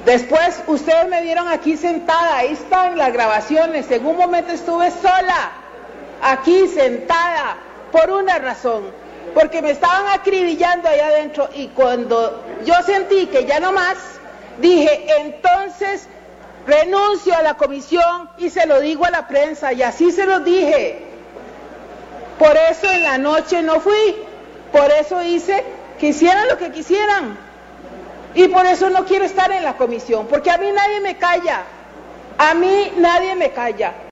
Después ustedes me vieron aquí sentada, ahí están las grabaciones, en un momento estuve sola, aquí sentada, por una razón, porque me estaban acribillando allá adentro, y cuando yo sentí que ya no más, dije, entonces renuncio a la comisión y se lo digo a la prensa, y así se lo dije. Por eso en la noche no fui, por eso hice que hicieran lo que quisieran. Y por eso no quiero estar en la comisión, porque a mí nadie me calla, a mí nadie me calla.